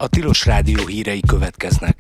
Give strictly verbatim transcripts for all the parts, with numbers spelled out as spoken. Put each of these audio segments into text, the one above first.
A Tilos Rádió hírei következnek.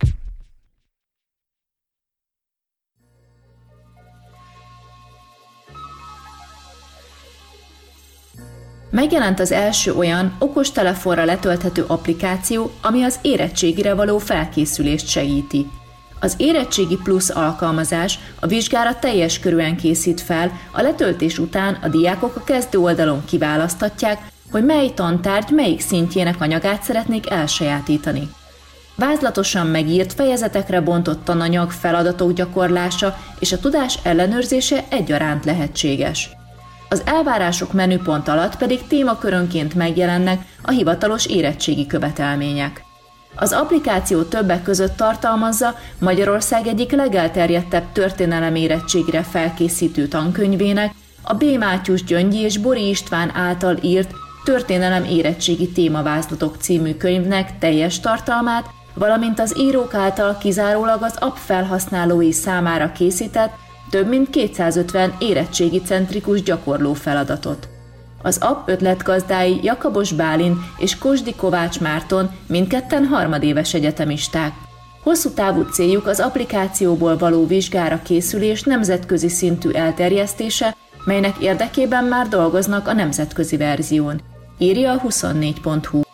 Megjelent az első olyan okostelefonra letölthető applikáció, ami az érettségire való felkészülést segíti. Az Érettségi Plus alkalmazás a vizsgára teljes körűen készít fel, a letöltés után a diákok a kezdő oldalon kiválaszthatják, hogy mely tantárgy melyik szintjének anyagát szeretnék elsajátítani. Vázlatosan megírt, fejezetekre bontott tananyag, feladatok gyakorlása és a tudás ellenőrzése egyaránt lehetséges. Az elvárások menüpont alatt pedig témakörönként megjelennek a hivatalos érettségi követelmények. Az applikáció többek között tartalmazza Magyarország egyik legelterjedtebb történelem érettségre felkészítő tankönyvének, a B. Mátyus Gyöngyi és Bori István által írt Történelem érettségi témavázlatok című könyvnek teljes tartalmát, valamint az írók által kizárólag az app felhasználói számára készített több mint kétszázötven érettségi centrikus gyakorló feladatot. Az app ötletgazdái Jakabos Bálint és Kosdi Kovács Márton mindketten harmadéves egyetemisták. Hosszú távú céljuk az applikációból való vizsgára készülés nemzetközi szintű elterjesztése, melynek érdekében már dolgoznak a nemzetközi verzión, írja a huszonnégy pont hu.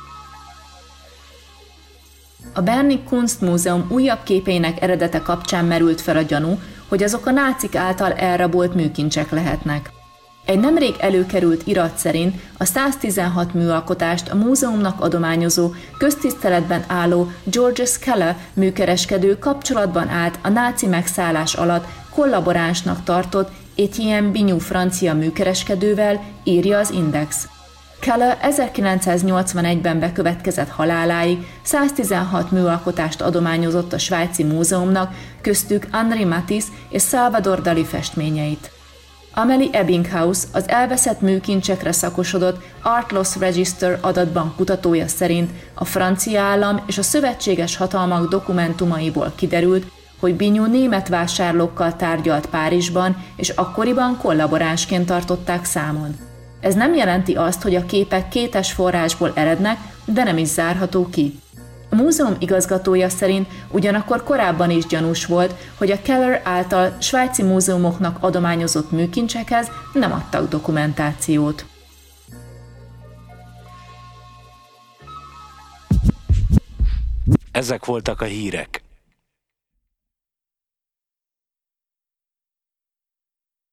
A Berni Kunstmúzeum újabb képeinek eredete kapcsán merült fel a gyanú, hogy azok a nácik által elrabolt műkincsek lehetnek. Egy nemrég előkerült irat szerint a száztizenhat műalkotást a múzeumnak adományozó, köztiszteletben álló Georges Keller műkereskedő kapcsolatban állt a náci megszállás alatt kollaboránsnak tartott Etienne Bignoux francia műkereskedővel, írja az Index. Keller ezerkilencszáznyolcvanegyben bekövetkezett haláláig száztizenhat műalkotást adományozott a svájci múzeumnak, köztük Henri Matisse és Salvador Dali festményeit. Amélie Ebbinghaus, az elveszett műkincsekre szakosodott Art Loss Register adatbank kutatója szerint a francia állam és a szövetséges hatalmak dokumentumaiból kiderült, hogy Bignoux német vásárlókkal tárgyalt Párizsban, és akkoriban kollaboránsként tartották számon. Ez nem jelenti azt, hogy a képek kétes forrásból erednek, de nem is zárható ki. A múzeum igazgatója szerint ugyanakkor korábban is gyanús volt, hogy a Keller által svájci múzeumoknak adományozott műkincsekhez nem adtak dokumentációt. Ezek voltak a hírek.